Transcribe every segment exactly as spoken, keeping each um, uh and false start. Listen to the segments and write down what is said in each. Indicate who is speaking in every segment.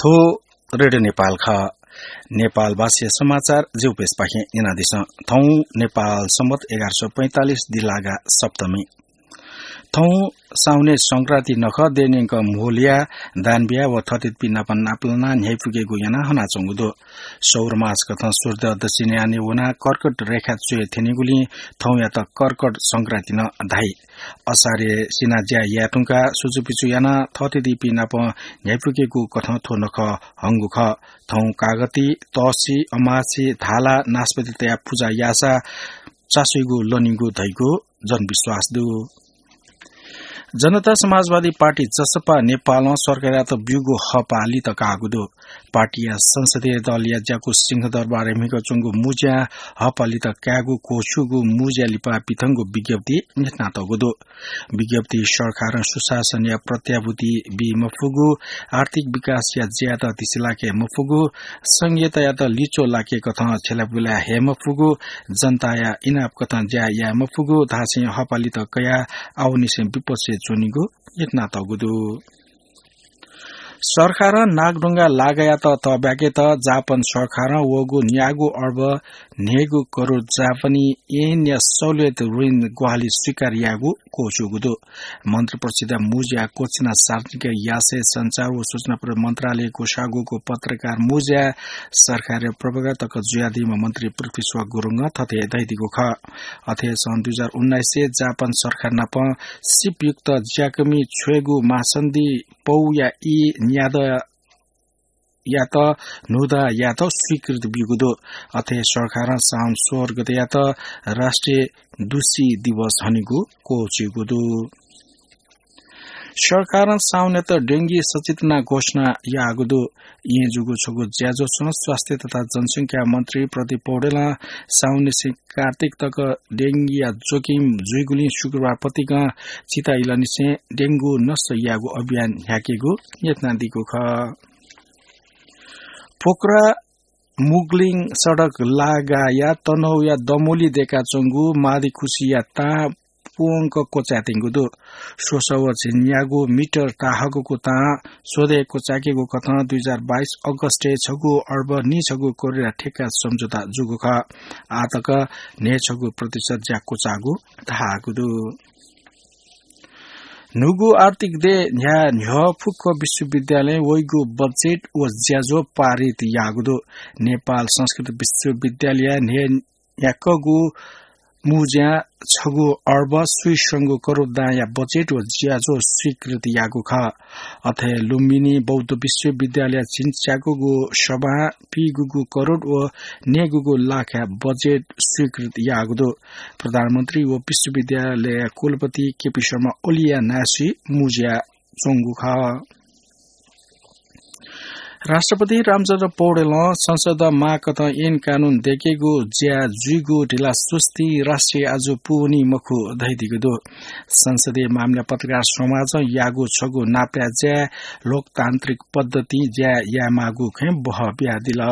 Speaker 1: थो रेडियो नेपाल ख नेपाल भाषा समाचार जेउपेस पाखे निनादिस थौ नेपाल सम्मत एघार सौ पैंतालीस दिलागा सप्तमी थौ साउने संक्रान्ति नख देनिंक मोलिया दानबिया व थतित पिनापन नाप्लना न्याइपुगेको याना हना चंगुदो सौर मास कथ सूर्य दक्षिणयाने वना कर्कट रेखा चुए थेनिगुली थौ या त कर्कट संक्रान्ति न धाई असारे सिना ज्या याटुङका सुजुपिचु याना थतित पिनाप न्याइपुगेको कथ थो नख हंगु ख थौ कागती तसी अमासी धाला नास्पति तया पूजा यासा चासुइगु लनिगु धैगु जनविश्वास दु जनता समाजवादी पार्टी जसपा नेपालमा सरकारियात ब्युगो हपाली त कागुदो पार्टीया संसदीय दल याज्याको सिंहदरबार हेमिको चुंगु मुज्या हपाली त क्यागु कोछुगु मुज्या लिपा पिथंगु विज्ञप्ति नेतना तगुदो विज्ञप्ति सरकार सुशासन या प्रत्याभूति बि मफुगु आर्थिक विकास या ज्यादा दिसिलाके मफुगु संघीयता या त लिचो लाके कथा छेलापुला हे मफुगु जनता या इनाप कथा ज्या या मफुगु धासे हपाली त कया आउनिसे विपक्षे चुनिगु यत्ना तगुदु सरकार नागडुंगा लागया त तब्याके त जापान सरकार वगु न्यागु अर्ब नेगु करोड़ जापानी एन या सहुलियत ऋण ग्वाली स्वीकार यागु कोचुगुदो मन्त्री परिषद मुज्या कोचिना सार्वजनिक यासे संचार व सूचना प्रविधि मन्त्रालय कोषागुको पत्रकार मुज्या सरकार प्रवक्ता तक जुयादीमा मन्त्री पृथ्वीश्वर गुरुङ थथे दैदिगो ख अथे सन् दुई हजार उन्नाइस जापान सरकार नाप सिपयुक्त ज्याकमी छुएगु मासन्दी पौ या ई न्याद या त नुदा या त स्वीकृत बिगुदो अथे सरकार साउन सोर गते या त राष्ट्रिय दुसी दिवस हनिगु कोचिगुदो सरकार साउन त डेंगी सचेतना घोषणा यागुदो ये जुगु छगु ज्याजो स्वास्थ्य तथा जनसंख्या मन्त्री प्रदीप पौडेल साउन से कार्तिक तक डेंगी या जोकिम जुइगुली शुक्रबार पतिका चिता इलानी से डेंगु नष्ट यागु अभियान ह्याकेगु यत्ना दिगु ख पोखरा मुगलिङ सड़क लगाया तनौ या दमोली देका चंगु मादी खुशी या ता पुंक कोचातिङगुदो सोसव झिन्यागु मिटर ताहगुको ता सोधे कोचाकेगु कथा दुई हजार बाइस अगस्ट छगु अर्ब नि छगु कोरिया ठेक्का सम्झौता जुगु ख आतक ने छगु प्रतिशत ज्या कोचागु थागुदो नुगु आर्थिक दे न्या न्य फुक्क विश्वविद्यालय वैगु बजेट व ज्याजो पारित यागुदो नेपाल संस्कृत विश्वविद्यालय ने याकगु मुज्या छगु अर्ब सुइसंगु करोड़ या बजेट व ज्याजो स्वीकृत यागु ख अथे लुम्बिनी बौद्ध विश्वविद्यालय छिन्च्यागुगु सभा पिगुगु करोड़ व नेगुगु लाख बजेट स्वीकृत यागुदो प्रधानमन्त्री व विश्वविद्यालय कुलपति केपी शर्मा ओलिया नासी मुज्या चोंगु ख राष्ट्रपति रामचन्द्र पौडेल संसद माकत ऐन कानून देखेगु ज्या जुइगु ढिला सुस्ती राष्ट्रिय आज पुनी मखु धैदिगुदो संसदीय मामला पत्रकार समाज यागु छगु नाप्या ज्या लोकतान्त्रिक पद्धति ज्या या मागु खे बह ब्यादिल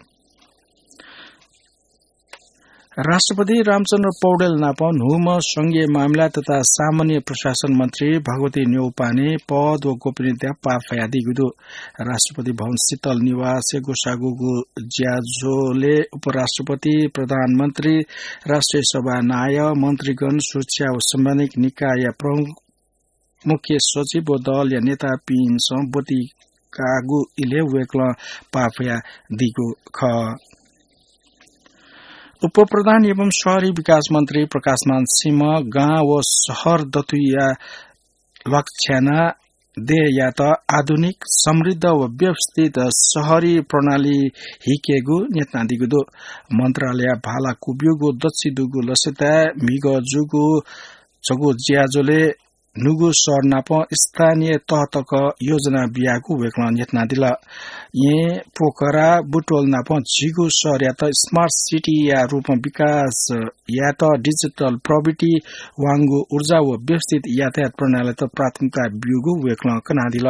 Speaker 1: राष्ट्रपति रामचन्द्र पौडेल नाप हुम संघीय मामला तथा सामान्य प्रशासन मन्त्री भगवती न्यौपाने पद व गोपनीयता पाफयादिगुदो राष्ट्रपति भवन शीतल निवास गोसागुगु ज्याजोले उपराष्ट्रपति प्रधानमन्त्री राष्ट्रिय सभा नाय मन्त्रीगण सुरक्षा व संवैधानिक निकाय प्रमुख मुख्य सचिव व दल या नेता पिन सम्बोती कागु इले वेक्ल पाफया दिगु ख उप प्रधान एवं शहरी विकास मन्त्री प्रकाशमान सिंह गाउँ व शहर दतुया लक्ष्याना दे या त आधुनिक समृद्ध व व्यवस्थित शहरी प्रणाली हिकेगु नेतना दिगुदो मन्त्रालय भाला कुब्युगु दक्षिदुगु लसता मिग जुगु छगु ज्याजोले नुगु सरनाप स्थानीय तहतक योजना बियागु वेक्ल नेतना दिल ये पोखरा बुटोल नाप झिगु सर या त स्मार्ट सिटी या रूपमा विकास या त डिजिटल प्रविधि वांगु ऊर्जा व व्यवस्थित यातायात प्रणाली त प्राथमिकता बियुगु वेक्ल कना दिल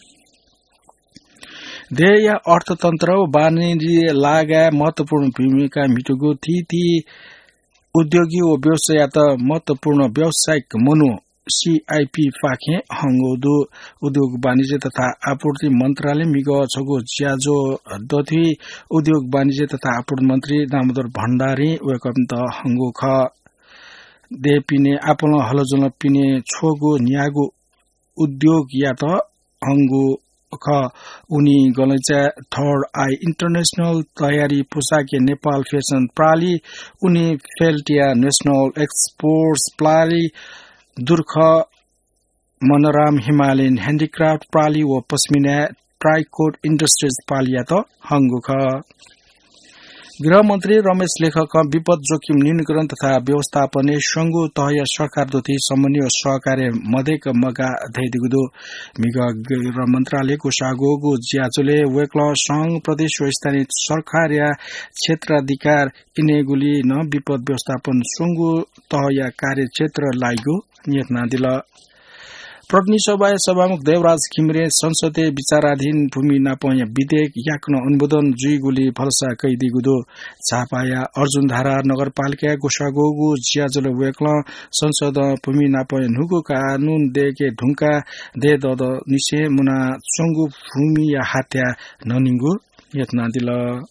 Speaker 1: दे या अर्थतन्त्र व वाणिज्य लागा महत्वपूर्ण भूमिका मिटुगु थी थी उद्योगी व व्यवसाय त महत्वपूर्ण व्यावसायिक मनु सीआईपी फाखे हंगोदो उद्योग वाणिज्य तथा आपूर्ति मन्त्रालय मिग छगो ज्याजो दथि उद्योग वाणिज्य तथा आपूर्ति मन्त्री दामोदर भण्डारी वेकम त हंगो ख दे पिने आपल हलजल पिने छोगो न्यागो उद्योग या त हंगो ख उनी गलैचा थर्ड आई इंटरनेशनल तयारी पोसाके नेपाल फेसन प्राली उनी फेल्टिया नेशनल एक्सपोर्ट्स प्राली दुर्ख मनोराम हिमालयन ह्यान्डिक्राफ्ट प्राली व पश्मिना ट्राइकोट इन्डस्ट्रिज पालिया त हंगु ख गृह मन्त्री रमेश लेखक विपद जोखिम न्यूनीकरण तथा व्यवस्थापन संघु तहय सरकार दोथि समन्वय सहकार्य मधेक मगा धैदिगुदो मिग गृह मन्त्रालय कोषागोगु ज्याचोले वेक्ल संघ प्रदेश व स्थानीय सरकार या क्षेत्राधिकार इनेगुली न विपद व्यवस्थापन संघु तहय कार्यक्षेत्र लाइगु नियतना दिल प्रतिनिधि सभा सभामुख देवराज घिमिरे संसदीय विचाराधीन भूमि नापय विधेयक याक्न अनुमोदन जुइगुली फलसा कैदिगुदो झापाया अर्जुन धारा नगरपालिका गोसागोगु ज्याजल वेक्ल संसद भूमि नापय नुगु कानून देके ढुंका दे दद निसे मुना चंगु भूमि या हात्या ननिंगु यत्ना दिल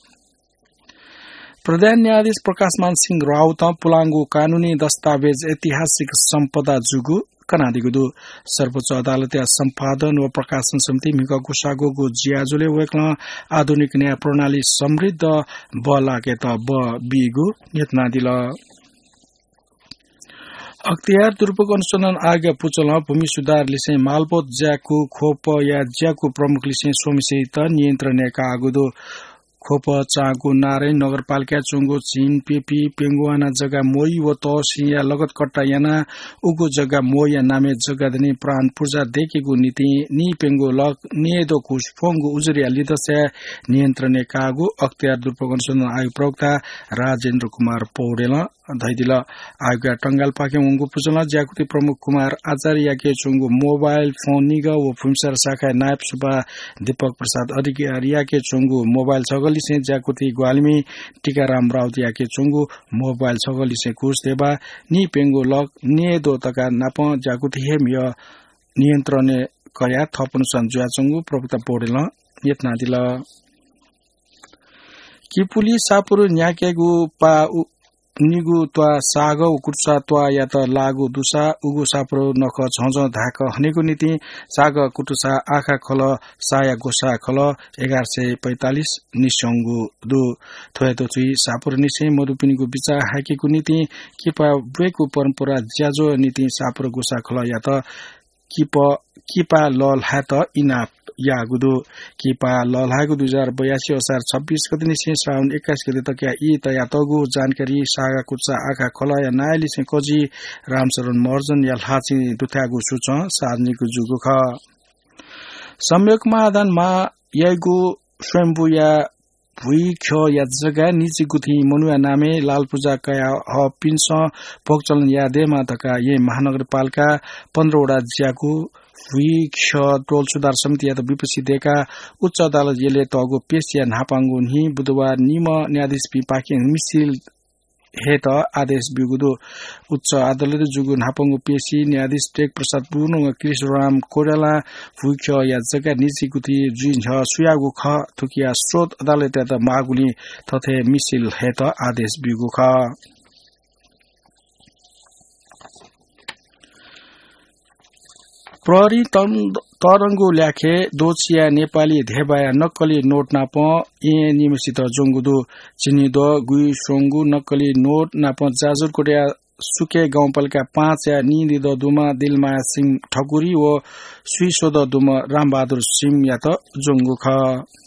Speaker 1: प्रधान न्यायाधीश प्रकाशमान सिंह राउत पुलांगु कानूनी दस्तावेज ऐतिहासिक सम्पदा जुगु कनादिगुदु सर्वोच्च अदालत सम्पादन व प्रकाशन समिति मिका गुसागोगु ज्याजुले वेक्ल आधुनिक न्याय प्रणाली समृद्ध ब लागे त ब बिगु यत्ना दिल अख्तियार दुरुपयोग अनुसन्धान आयोग पुचल भूमि सुधार लिसे मालपोत ज्याकु खोप या ज्याकु प्रमुख लिसे सोमिसहित नियन्त्रण का आगुदो खोप चागु नारायण नगरपालिका चुंगु चीन पेपी पेंगुआना जग्गा मोई व तहसिया लगत कट्टा याना उगु जग्गा मोया नामे जग्गा दनि प्राण पूजा देखेगु नीति नि पेंगु लक नियदो कुश फोंगु उजरिया लिदसे नियन्त्रण कागु अख्तियार दुरुपयोग अनुसन्धान आयोग प्रवक्ता राजेन्द्र कुमार पौडेल धैदिल आयोग टंगाल पाके उंगु पुजल ज्याकुति प्रमुख कुमार आचार्य के चुंगु मोबाइल फोन निग व फुमसर शाखा नायब सुबा दीपक प्रसाद अधिकारी के चुंगु मोबाइल छगली से ज्याकुति ग्वालमी टीकाराम राउतिया के चुंगु मोबाइल छगली से कुश देबा नि पेंगु लक ने दो तका नाप ज्याकुति हेम य नियन्त्रण कया थपनु संजुया चुंगु प्रवक्ता पौडेल यत्ना दिल किपुली सापुरु न्याकेगु पा निगु त्वा साग उकुर्सा त्वा या त लागु दुसा उगु साप्रो नख झझ धाक हनेको नीति साग कुटुसा आखा खल साया गोसा खल एघार सय पैंतालिस निसंगु दु थोयतो चुई सापुर निसे मरुपिनीको बिचा हाकेको नीति किपा ब्रेको परम्परा ज्याजो नीति सापुर गोसा खल या त किप किपा लल हात इना या गुदो किपा लल हागु दुई हजार बयासी असार छब्बीस गते निसे श्रावण एक्काइस गते तक यी तया तगु जानकारी सागा कुचा आखा खला या नायली से कोजी रामशरण मर्जन या हाची दुथागु सुच सार्निको जुगु ख संयोगमा आदान मा यगु स्वयंभू या भुई ख या जग्गा निजी गुथी मनुया नामे लाल पूजा कया ह पिन्स पोकचलन या देमा तका ये महानगरपालिका पन्ध्र वटा ज्याकु भुई ख टोल सुधार समिति या त विपक्षी देका उच्च अदालत येले तगु पेश या नापांगु नि बुधबार निम न्यायाधीश पि पाके मिसिल हेत आदेश बिगुदो उच्च अदालत जुगु नापांगु पेशी न्यायाधीश टेक प्रसाद पूर्ण कृष्णराम कोराला भुई ख या जग्गा निजी गुथी जुइन छ सुयागु ख थुकिया स्रोत अदालत त मागुली तथे मिसिल हेत आदेश बिगु ख प्रहरी तरंगु ल्याखे दोचिया नेपाली धेबाया नक्कली नोट नाप ए निमसित जोंगुदु चिनिदो गुई सोंगु नक्कली नोट नाप जाजुर कोटिया सुके गाउँपालिका पाँच या निदिद दुमा दिलमाया सिंह ठकुरी व सुइसोद दुम रामबहादुर सिंह या त जोंगु ख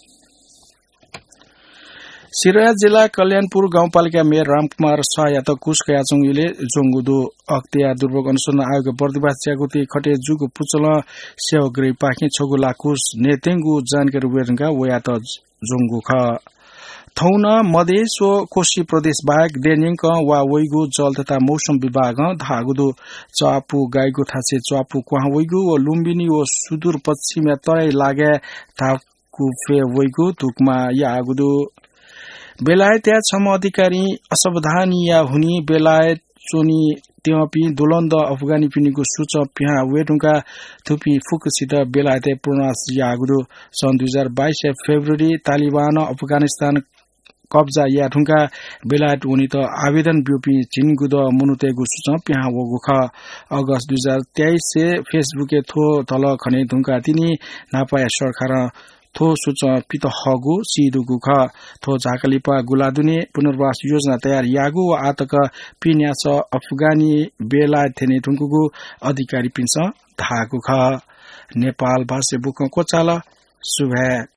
Speaker 1: सिराहा जिल्ला कल्याणपुर गाउँपालिका मेयर रामकुमार शाह या त कुशकया चुङले जोंगुदु अख्तियार दुर्भोग अनुसन्धान आयोग बर्दिवास ज्यागुती खटे जुगु पुचल सेवग्री पाखी छोगु लाकुस नेतेंगु जानकारी वेरंगा वया त जोंगु ख थौन मधेस व कोशी प्रदेश बाहेक देनिङ वा वैगु जल तथा मौसम विभाग धागुदु चापु गाईगु थासे चापु क्वाह वैगु व लुम्बिनी व सुदूर पश्चिम तराई लागे थाकु फे वैगु तुकमा या आगुदु बेलायत या छम अधिकारी असावधानी या हुनी बेलायत चोनी त्यपि दोलन्द अफगानी पिनीको सूच पिहा वेटुका थुपी फुकसित बेलायते पूर्णास यागुरु सन् दुई हजार बाइस फेब्रुअरी तालिबान अफगानिस्तान कब्जा या ठुङ्का बेलायत उनी त आवेदन ब्युपी चिनगुद मुनुतेगु सूच पिहा वगु ख अगस्त दुई हजार तेइस से फेसबुके थो तल खने ठुङ्का तिनी नापाया सरकार थो सूच पित हगु सिदुगु ख थो झाकलिपा गुलादुने पुनर्वास योजना तयार यागु व आतक पिन्यास अफगानी बेलायत थेने ठुङ्कुगु अधिकारी पिन्छ धागु ख नेपाल भाषा बुक कोचाल सुभे